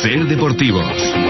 Ser Deportivos.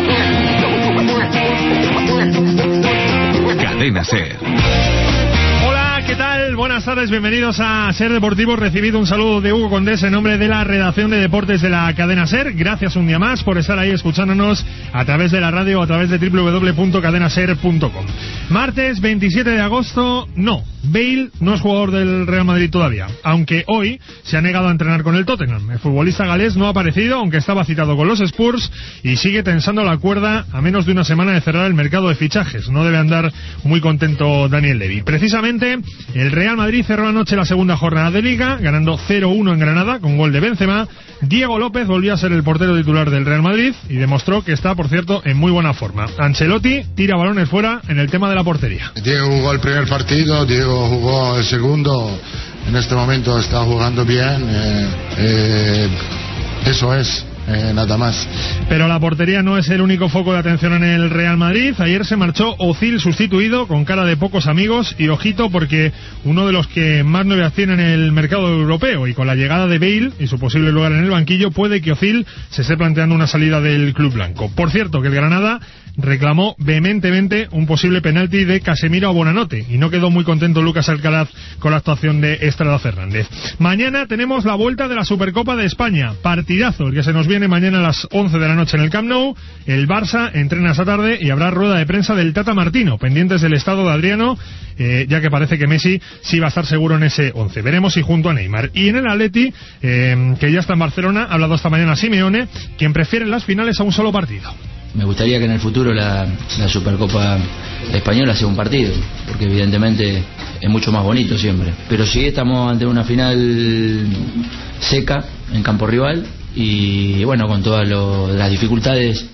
Cadena Ser. Hola, ¿qué tal? Buenas tardes, bienvenidos a Ser Deportivos. Recibido un saludo de Hugo Condés en nombre de la redacción de deportes de la cadena Ser. Gracias un día más por estar ahí escuchándonos a través de la radio o a través de www.cadenaser.com. Martes 27 de agosto, no. Bale no es jugador del Real Madrid todavía, aunque hoy se ha negado a entrenar con el Tottenham. El futbolista galés no ha aparecido, aunque estaba citado con los Spurs, y sigue tensando la cuerda a menos de una semana de cerrar el mercado de fichajes. No debe andar muy contento Daniel Levy. Precisamente, el Real Madrid cerró anoche la segunda jornada de Liga, ganando 0-1 en Granada, con gol de Benzema. Diego López volvió a ser el portero titular del Real Madrid y demostró que está, por cierto, en muy buena forma. Ancelotti tira balones fuera en el tema de la portería. Diego jugó el primer partido, Diego jugó el segundo, en este momento está jugando bien, eso es. Nada más. Pero la portería no es el único foco de atención en el Real Madrid. Ayer se marchó Özil sustituido con cara de pocos amigos, y ojito porque uno de los que más novedad tiene en el mercado europeo, y con la llegada de Bale y su posible lugar en el banquillo, puede que Özil se esté planteando una salida del club blanco. Por cierto, que el Granada reclamó vehementemente un posible penalti de Casemiro a Buonanotte, y no quedó muy contento Lucas Alcaraz con la actuación de Estrada Fernández. Mañana tenemos la vuelta de la Supercopa de España, partidazo el que se nos viene mañana a las 11 de la noche en el Camp Nou. El Barça entrena esta tarde y habrá rueda de prensa del Tata Martino, pendientes del estado de Adriano, ya que parece que Messi sí va a estar seguro en ese 11. Veremos si junto a Neymar. Y en el Atleti, que ya está en Barcelona, ha hablado esta mañana Simeone, quien prefiere las finales a un solo partido. Me gustaría que en el futuro la Supercopa Española sea un partido, porque evidentemente es mucho más bonito siempre. Pero sí estamos ante una final seca en campo rival, y bueno, con todas las dificultades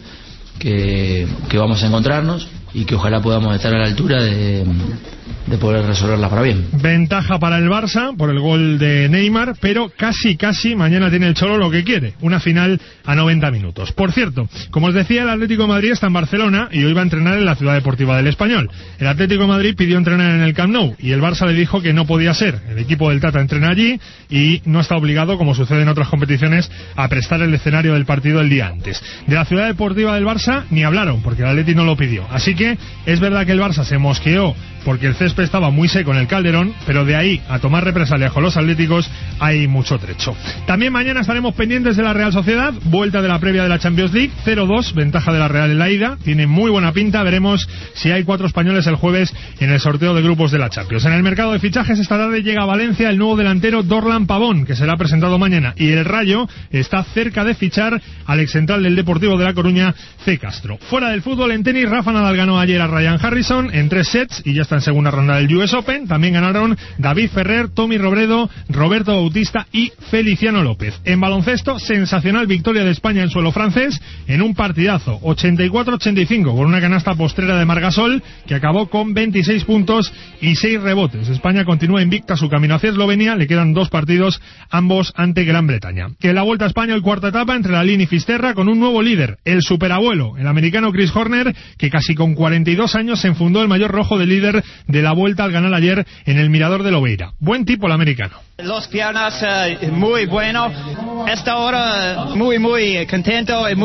que vamos a encontrarnos, y que ojalá podamos estar a la altura de poder resolverla para bien. Ventaja para el Barça por el gol de Neymar, pero casi mañana tiene el Cholo lo que quiere, una final a 90 minutos. Por cierto, como os decía, el Atlético de Madrid está en Barcelona y hoy va a entrenar en la Ciudad Deportiva del Español. El Atlético de Madrid pidió entrenar en el Camp Nou y el Barça le dijo que no podía ser. El equipo del Tata entrena allí y no está obligado, como sucede en otras competiciones, a prestar el escenario del partido el día antes. De la Ciudad Deportiva del Barça ni hablaron, porque el Atleti no lo pidió. Así que es verdad que el Barça se mosqueó porque el césped estaba muy seco en el Calderón, pero de ahí a tomar represalias con los atléticos hay mucho trecho. También mañana estaremos pendientes de la Real Sociedad, vuelta de la previa de la Champions League, 0-2, ventaja de la Real en la ida, tiene muy buena pinta, veremos si hay 4 españoles el jueves en el sorteo de grupos de la Champions. En el mercado de fichajes esta tarde llega a Valencia el nuevo delantero Dorlan Pavón, que será presentado mañana, y el Rayo está cerca de fichar al excentral del Deportivo de La Coruña, C. Castro. Fuera del fútbol, en tenis, Rafa Nadal ganó ayer a Ryan Harrison en 3 sets y ya está en segunda ronda del US Open. También ganaron David Ferrer, Tommy Robredo, Roberto Bautista y Feliciano López. En baloncesto, sensacional victoria de España en suelo francés en un partidazo, 84-85, con una canasta postrera de Margasol que acabó con 26 puntos y 6 rebotes. España continúa invicta su camino hacia Eslovenia, le quedan 2 partidos, ambos ante Gran Bretaña. Que en la Vuelta a España, el cuarta etapa entre Lalín y Fisterra, con un nuevo líder, el superabuelo, el americano Chris Horner, que casi con 42 años se enfundó el mayor rojo de líder de la Vuelta al ganar ayer en el Mirador de Lobeira. Buen tipo el americano. Los piernas muy bueno. Esta hora muy contento y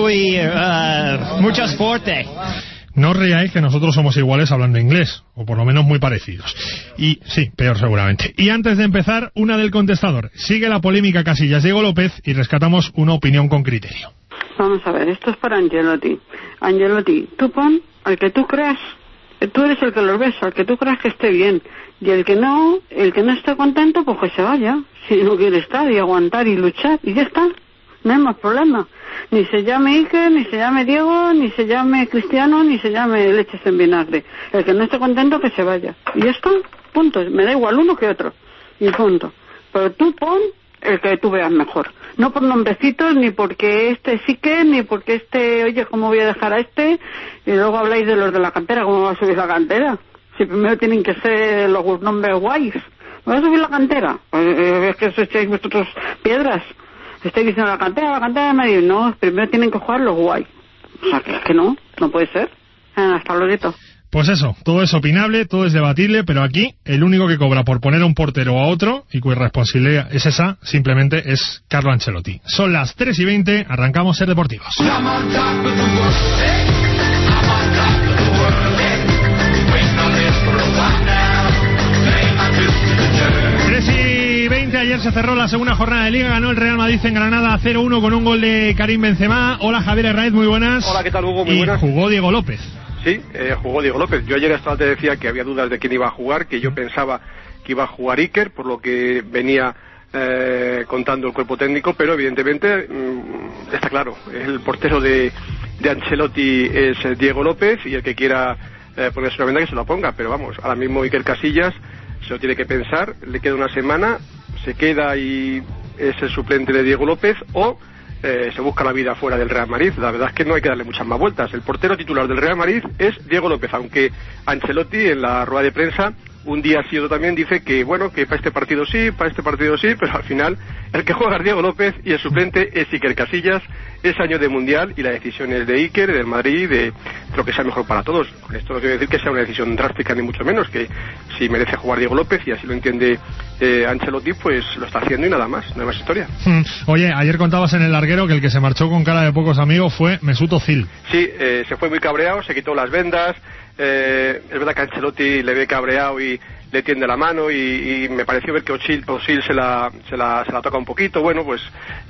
mucho fuerte. No os reáis que nosotros somos iguales hablando inglés, o por lo menos muy parecidos. Y sí, peor seguramente. Y antes de empezar, una del contestador. Sigue la polémica Casillas Diego López y rescatamos una opinión con criterio. Vamos a ver, esto es para Ancelotti. Ancelotti, tú pon al que tú creas. Tú eres el que los ves, al que tú creas que esté bien. Y el que no esté contento, pues que se vaya. Si no quiere estar y aguantar y luchar, y ya está. No hay más problema. Ni se llame Iker, ni se llame Diego, ni se llame Cristiano, ni se llame leches en vinagre. El que no esté contento, que se vaya. Y ya está. Punto. Me da igual uno que otro. Y punto. Pero tú pon el que tú veas mejor. No por nombrecitos, ni porque este sí que, ni porque este, oye, ¿cómo voy a dejar a este? Y luego habláis de los de la cantera, ¿cómo va a subir la cantera? Si primero tienen que ser los nombres guays. ¿Va a subir la cantera? Es que os echáis vosotros piedras. Estáis diciendo la cantera de medio. No, primero tienen que jugar los guays. O sea, que no puede ser. Hasta luego. Pues eso, todo es opinable, todo es debatible, pero aquí el único que cobra por poner a un portero o a otro, y cuya responsabilidad es esa, simplemente es Carlo Ancelotti. Son las 3:20, arrancamos Ser Deportivos. 3:20, ayer se cerró la segunda jornada de Liga, ganó el Real Madrid en Granada 0-1 con un gol de Karim Benzema. Hola Javier Herraiz, muy buenas. Hola, ¿qué tal, Hugo? Muy buenas. Y jugó Diego López. Sí, jugó Diego López. Yo ayer hasta te decía que había dudas de quién iba a jugar, que yo pensaba que iba a jugar Iker, por lo que venía contando el cuerpo técnico, pero evidentemente está claro, el portero de Ancelotti es Diego López, y el que quiera ponerse una venda que se la ponga, pero vamos, ahora mismo Iker Casillas se lo tiene que pensar, le queda una semana, se queda y es el suplente de Diego López, o se busca la vida fuera del Real Madrid. La verdad es que no hay que darle muchas más vueltas. El portero titular del Real Madrid es Diego López, aunque Ancelotti en la rueda de prensa un día sí otro también dice que bueno, que para este partido sí, pero al final el que juega es Diego López y el suplente es Iker Casillas. Es año de Mundial y la decisión es de Iker, del Madrid, de lo que sea mejor para todos. Con esto no quiero decir que sea una decisión drástica ni mucho menos, que si merece jugar Diego López y así lo entiende Ancelotti, pues lo está haciendo y nada más, no hay más historia. Oye, ayer contabas en el larguero que el que se marchó con cara de pocos amigos fue Mesut Özil. Sí, se fue muy cabreado, se quitó las vendas. Es verdad que Ancelotti le ve cabreado y le tiende la mano, y me pareció ver que Özil se la toca un poquito. Bueno, pues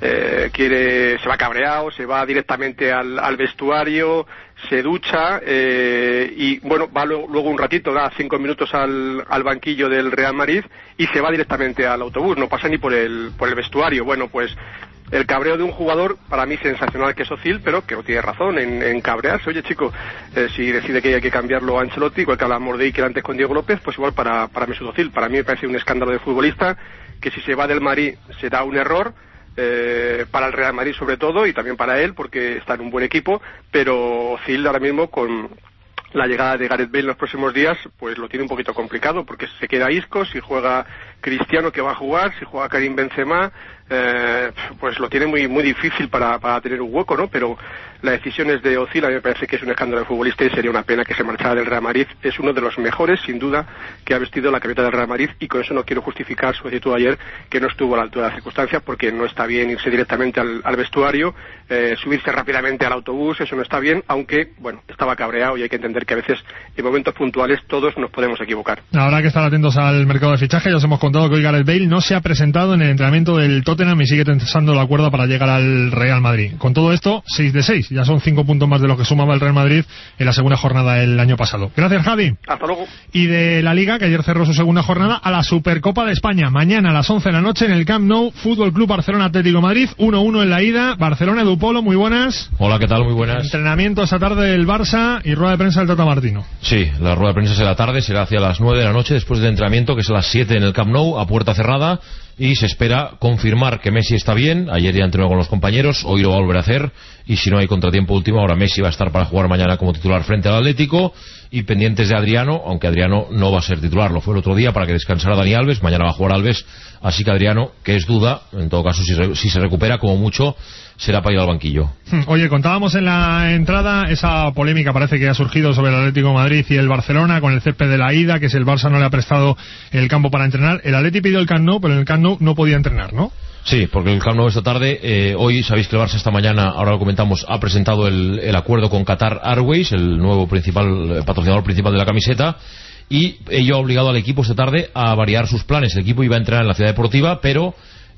se va cabreado, se va directamente al vestuario, se ducha y bueno, va luego un ratito, da 5 minutos al banquillo del Real Madrid y se va directamente al autobús, no pasa ni por el vestuario. Bueno, pues el cabreo de un jugador para mí sensacional, que es Özil, pero que no tiene razón en cabrearse. Oye, chico, si decide que hay que cambiarlo a Ancelotti, igual que hablamos de Iker antes con Diego López, pues igual para Mesut Özil. Para mí me parece un escándalo de futbolista, que si se va del Madrid será un error, para el Real Madrid sobre todo, y también para él, porque está en un buen equipo, pero Özil ahora mismo con la llegada de Gareth Bale en los próximos días, pues lo tiene un poquito complicado, porque se queda Isco, si juega Cristiano, que va a jugar, si juega Karim Benzema, pues lo tiene muy muy difícil para tener un hueco, ¿no? Pero la decisión es de Özil. A mí me parece que es un escándalo de futbolista y sería una pena que se marchara del Real Madrid. Es uno de los mejores, sin duda, que ha vestido la camiseta del Real Madrid, y con eso no quiero justificar su actitud ayer, que no estuvo a la altura de las circunstancias, porque no está bien irse directamente al vestuario, subirse rápidamente al autobús, eso no está bien, aunque, bueno, estaba cabreado, y hay que entender que a veces en momentos puntuales todos nos podemos equivocar. Habrá que estar atentos al mercado de fichaje. Ya os hemos contado que hoy Gareth Bale no se ha presentado en el entrenamiento del Tottenham y sigue tensando la cuerda para llegar al Real Madrid. Con todo esto, 6 de 6, ya son 5 puntos más de lo que sumaba el Real Madrid en la segunda jornada del año pasado. Gracias, Javi. Hasta luego. Y de la Liga, que ayer cerró su segunda jornada, a la Supercopa de España. Mañana a las 11 de la noche en el Camp Nou, Fútbol Club Barcelona Atlético Madrid, 1-1 en la ida. Barcelona, Edu Polo, muy buenas. Hola, ¿qué tal? Muy buenas. Entrenamiento esta tarde del Barça y rueda de prensa del Tata Martino. Sí, la rueda de prensa será tarde, será hacia las 9 de la noche, después del entrenamiento, que es a las 7 en el Camp Nou, a puerta cerrada, y se espera confirmar que Messi está bien. Ayer ya entrenó con los compañeros, hoy lo va a volver a hacer, y si no hay contratiempo último, ahora Messi va a estar para jugar mañana como titular frente al Atlético, y pendientes de Adriano, aunque Adriano no va a ser titular, lo fue el otro día para que descansara Dani Alves, mañana va a jugar Alves, así que Adriano, que es duda, en todo caso si se recupera, como mucho será para ir al banquillo. Oye, contábamos en la entrada esa polémica, parece que ha surgido sobre el Atlético de Madrid y el Barcelona con el césped de la ida, que si el Barça no le ha prestado el campo para entrenar. El Atleti pidió el Camp Nou, pero en el Camp Nou no podía entrenar, ¿no? Sí, porque el Camp Nou esta tarde, hoy sabéis que el Barça esta mañana, ahora lo comentamos, ha presentado el acuerdo con Qatar Airways, el nuevo patrocinador principal de la camiseta, y ello ha obligado al equipo esta tarde a variar sus planes. El equipo iba a entrenar en la ciudad deportiva, pero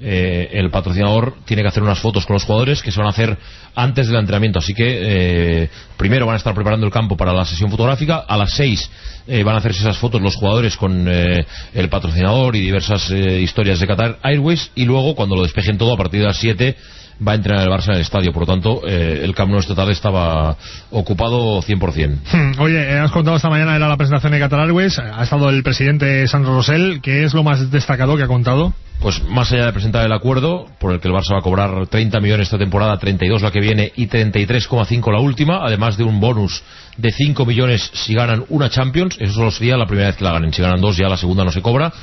el patrocinador tiene que hacer unas fotos con los jugadores que se van a hacer antes del entrenamiento, así que primero van a estar preparando el campo para la sesión fotográfica. A las 6 van a hacerse esas fotos los jugadores con el patrocinador y diversas historias de Qatar Airways, y luego cuando lo despejen todo, a partir de las 7 va a entrenar el Barça en el estadio. Por lo tanto, el Camp Nou esta tarde estaba ocupado 100%. Oye, has contado esta mañana, era la presentación de Qatar Airways, ha estado el presidente Sandro Rosell. ¿Qué es lo más destacado que ha contado? Pues más allá de presentar el acuerdo, por el que el Barça va a cobrar 30 millones esta temporada, 32 la que viene y 33,5 la última, además de un bonus de 5 millones si ganan una Champions. Eso solo sería la primera vez que la ganen. Si ganan 2 ya la segunda no se cobra.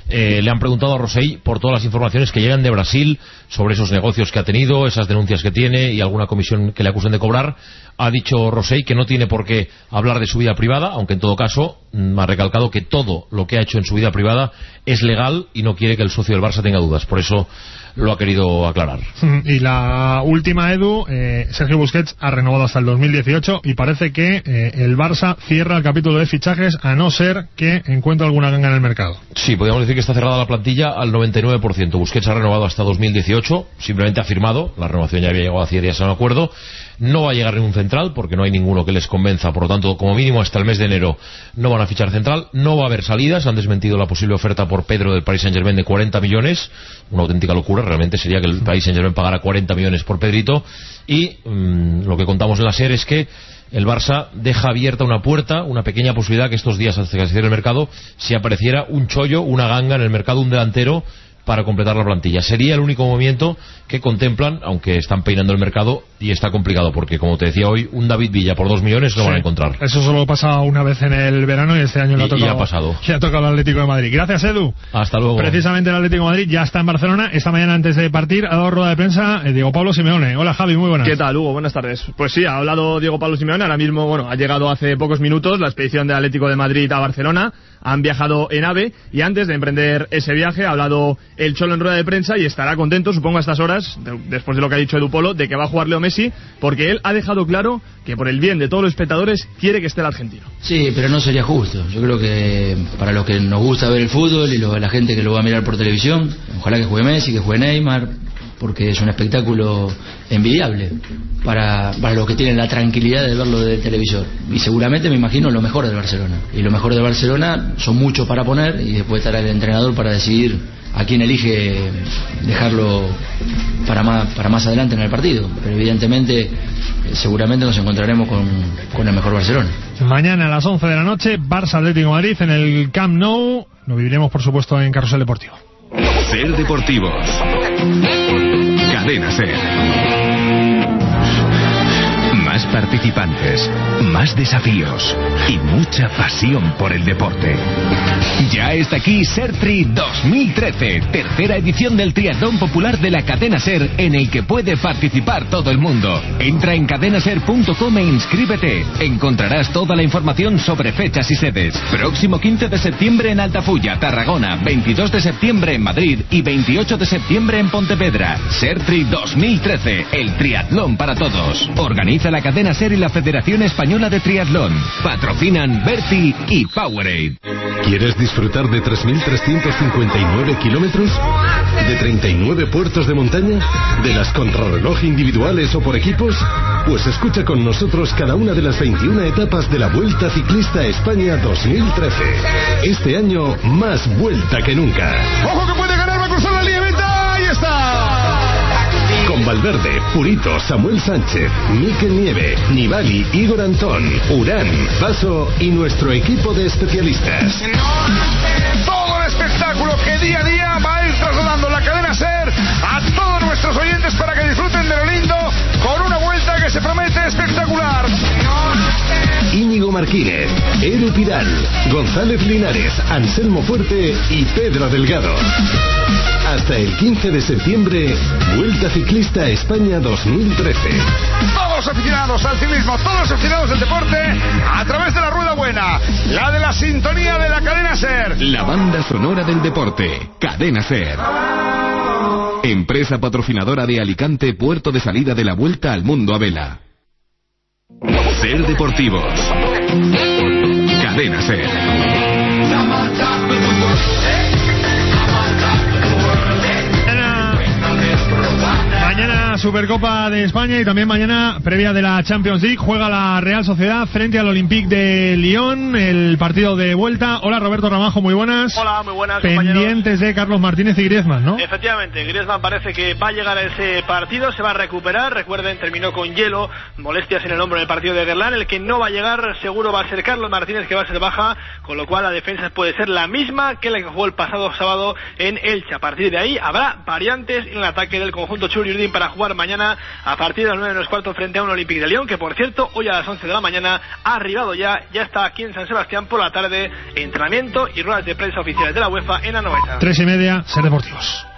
Le han preguntado a Rosell por todas las informaciones que llegan de Brasil sobre esos negocios que ha tenido, esas denuncias que tiene y alguna comisión que le acusen de cobrar. Ha dicho Rosell que no tiene por qué hablar de su vida privada, aunque en todo caso ha recalcado que todo lo que ha hecho en su vida privada es legal y no quiere que el socio del Barça tenga dudas. Por eso lo ha querido aclarar. Y la última, Edu, Sergio Busquets ha renovado hasta el 2018 y parece que el Barça cierra el capítulo de fichajes a no ser que encuentre alguna ganga en el mercado. Sí, podríamos decir que está cerrada la plantilla al 99%. Busquets ha renovado hasta 2018, simplemente ha firmado, la renovación ya había llegado hace días a un acuerdo. No va a llegar ningún central porque no hay ninguno que les convenza, por lo tanto, como mínimo hasta el mes de enero no van a fichar central. No va a haber salidas, han desmentido la posible oferta por Pedro del Paris Saint-Germain de 40 millones, una auténtica locura, realmente sería que el Paris Saint-Germain pagara 40 millones por Pedrito. Y lo que contamos en la SER es que el Barça deja abierta una puerta, una pequeña posibilidad que estos días, antes de que se cierre el mercado, si apareciera un chollo, una ganga en el mercado, un delantero para completar la plantilla. Sería el único movimiento que contemplan, aunque están peinando el mercado y está complicado, porque como te decía hoy, un David Villa por 2 millones lo van a encontrar. Eso solo pasa una vez en el verano y este año le ha tocado, y ha pasado. Le ha tocado al Atlético de Madrid. Gracias, Edu. Hasta luego. Precisamente el Atlético de Madrid ya está en Barcelona. Esta mañana, antes de partir, ha dado rueda de prensa Diego Pablo Simeone. Hola, Javi, muy buenas. ¿Qué tal, Hugo? Buenas tardes. Pues sí, ha hablado Diego Pablo Simeone. Ahora mismo, ha llegado hace pocos minutos la expedición del Atlético de Madrid a Barcelona. Han viajado en AVE y antes de emprender ese viaje ha hablado el Cholo en rueda de prensa y estará contento, supongo a estas horas, después de lo que ha dicho Edu Polo, de que va a jugar Leo Messi, porque él ha dejado claro que por el bien de todos los espectadores quiere que esté el argentino. Sí, pero no sería justo. Yo creo que para los que nos gusta ver el fútbol y la gente que lo va a mirar por televisión, ojalá que juegue Messi, que juegue Neymar, porque es un espectáculo envidiable para los que tienen la tranquilidad de verlo de televisor. Y seguramente, me imagino, lo mejor del Barcelona. Y lo mejor del Barcelona son muchos para poner y después estará el entrenador para decidir a quién elige dejarlo para más adelante en el partido. Pero evidentemente, seguramente nos encontraremos con el mejor Barcelona. Mañana a las 11 de la noche, Barça Atlético de Madrid en el Camp Nou. Lo viviremos, por supuesto, en Carrusel Deportivo. Ser Deportivos. Cadena Ser. Más participantes, más desafíos y mucha pasión por el deporte. Ya está aquí SERTRI 2013, tercera edición del triatlón popular de la cadena SER, en el que puede participar todo el mundo. Entra en cadenaser.com e inscríbete. Encontrarás toda la información sobre fechas y sedes. Próximo 15 de septiembre en Altafulla, Tarragona, 22 de septiembre en Madrid y 28 de septiembre en Pontevedra. SERTRI 2013, el triatlón para todos. Organiza la cadena SER y la Federación Española de Triatlón. Patrocinan Berti y Powerade. ¿Quieres disfrutar de 3.359 kilómetros? ¿De 39 puertos de montaña? ¿De las contrarreloj individuales o por equipos? Pues escucha con nosotros cada una de las 21 etapas de la Vuelta Ciclista España 2013. Este año, más vuelta que nunca. ¡Ojo que puede ganar! ¡Va a cruzar la línea de meta! ¡Ahí está! Con Valverde, Purito, Samuel Sánchez, Mikel Nieve, Nibali, Igor Antón, Urán, Paso y nuestro equipo de especialistas. Todo el espectáculo que día a día va a ir trasladando la cadena SER a todos nuestros oyentes para que disfruten de lo lindo con una vuelta que se promete espectacular. Íñigo Martínez, Eru Pidal, González Linares, Anselmo Fuerte y Pedro Delgado. Hasta el 15 de septiembre, Vuelta Ciclista España 2013. Todos los aficionados al ciclismo, todos los aficionados del deporte, a través de la Rueda Buena, la de la sintonía de la cadena SER. La banda sonora del deporte, Cadena SER. Empresa patrocinadora de Alicante, puerto de salida de la Vuelta al Mundo a vela. Ser Deportivos. Cadena SER. Mañana Supercopa de España y también mañana previa de la Champions League. Juega la Real Sociedad frente al Olympique de Lyon, el partido de vuelta. Hola, Roberto Ramajo, muy buenas. Hola, muy buenas, pendientes compañeros. de Carlos Martínez y Griezmann, ¿no? Efectivamente, Griezmann parece que va a llegar a ese partido, se va a recuperar. Recuerden, terminó con hielo, molestias en el hombro en el partido de Guerlain. El que no va a llegar seguro va a ser Carlos Martínez, que va a ser baja, con lo cual la defensa puede ser la misma que la que jugó el pasado sábado en Elche. A partir de ahí habrá variantes en el ataque del conjunto Churiurdin para jugar jugar mañana a partir de las 9 menos cuarto frente a un Olympique de Lyon, que por cierto hoy a las 11 de la mañana ha arribado ya está aquí en San Sebastián por la tarde, entrenamiento y ruedas de prensa oficiales de la UEFA en Anoeta. 3:30, Ser Deportivos.